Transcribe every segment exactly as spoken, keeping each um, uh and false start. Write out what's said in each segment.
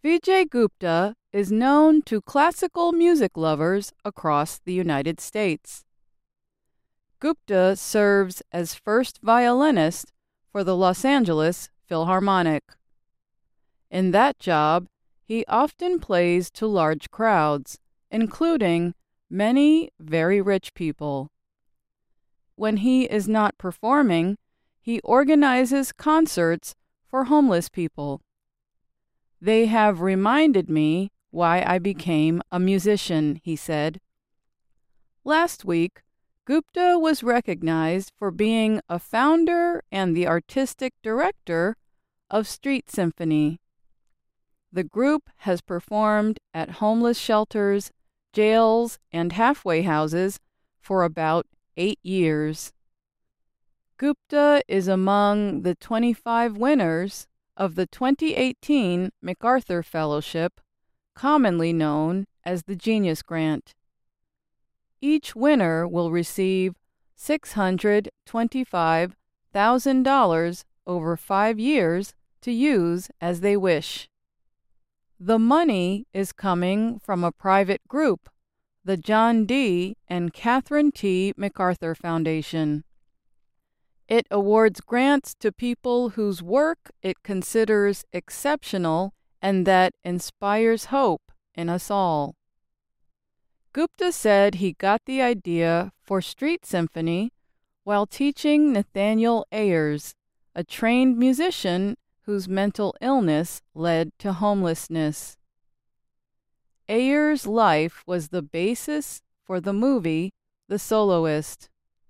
Vijay Gupta is known to classical music lovers across the United States. Gupta serves as first violinist for the Los Angeles Philharmonic. In that job, he often plays to large crowds, including many very rich people. When he is not performing, he organizes concerts for homeless people. They have reminded me why I became a musician, he said. Last week, Gupta was recognized for being a founder and the artistic director of Street Symphony. The group has performed at homeless shelters, jails, and halfway houses for about eight years. Gupta is among the twenty-five winners of the twenty eighteen MacArthur Fellowship, commonly known as the Genius Grant. Each winner will receive six hundred twenty-five thousand dollars over five years to use as they wish. The money is coming from a private group, the John D. and Catherine T. MacArthur Foundation. It awards grants to people whose work it considers exceptional and that inspires hope in us all. Gupta said he got the idea for Street Symphony while teaching Nathaniel Ayers, a trained musician whose mental illness led to homelessness. Ayers' life was the basis for the movie The Soloist.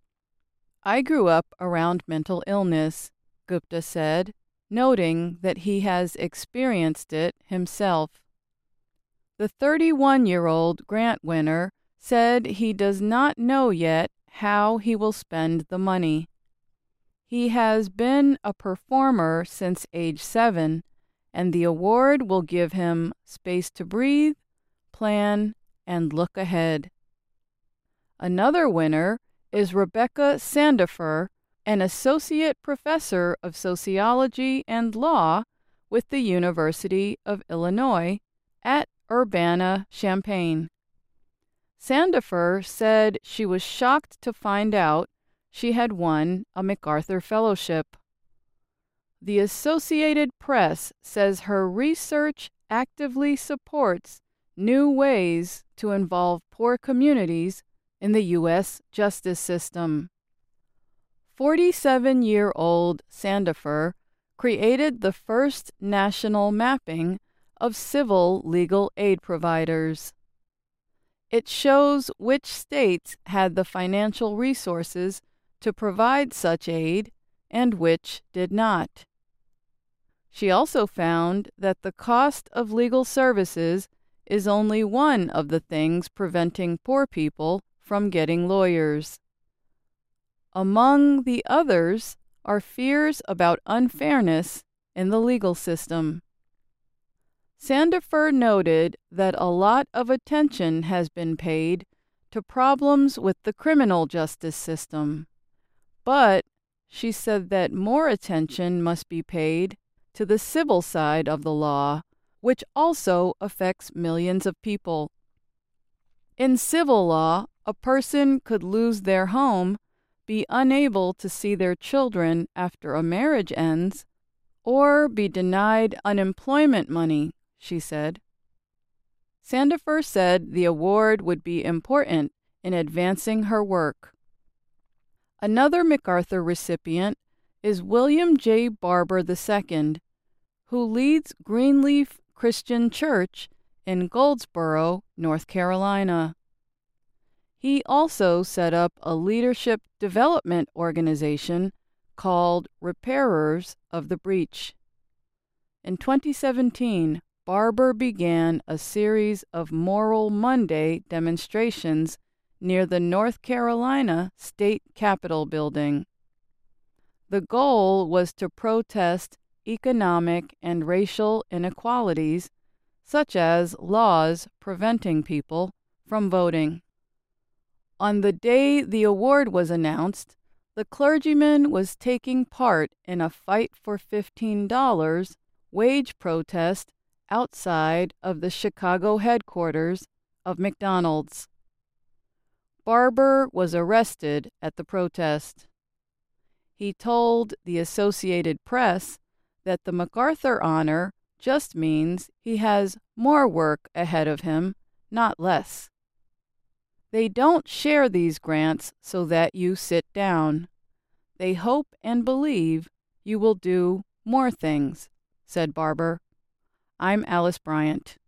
I grew up around mental illness, Gupta said, noting that he has experienced it himself. The thirty-one-year-old grant winner said he does not know yet how he will spend the money. He has been a performer since age seven, and the award will give him space to breathe, plan, and look ahead. Another winner is Rebecca Sandifer, an associate professor of sociology and law with the University of Illinois at Urbana-Champaign. Sandifer said she was shocked to find out she had won a MacArthur Fellowship. The Associated Press says her research actively supports new ways to involve poor communities in the U S justice system. forty-seven-year-old Sandifer created the first national mapping of civil legal aid providers. It shows which states had the financial resources to provide such aid and which did not. She also found that the cost of legal services is only one of the things preventing poor people from getting lawyers. Among the others are fears about unfairness in the legal system. Sandifer noted that a lot of attention has been paid to problems with the criminal justice system, but she said that more attention must be paid to the civil side of the law, which also affects millions of people. In civil law, a person could lose their home, be unable to see their children after a marriage ends, or be denied unemployment money, she said. Sandifer said the award would be important in advancing her work. Another MacArthur recipient is William J. Barber the Second, who leads Greenleaf Christian Church in Goldsboro, North Carolina. He also set up a leadership development organization called Repairers of the Breach. In twenty seventeen, Barber began a series of Moral Monday demonstrations near the North Carolina State Capitol building. The goal was to protest economic and racial inequalities, such as laws preventing people from voting. On the day the award was announced, the clergyman was taking part in a Fight for fifteen dollars wage protest outside of the Chicago headquarters of McDonald's. Barber was arrested at the protest. He told the Associated Press that the MacArthur Honor just means he has more work ahead of him, not less. They don't share these grants so that you sit down. They hope and believe you will do more things, said Barber. I'm Alice Bryant.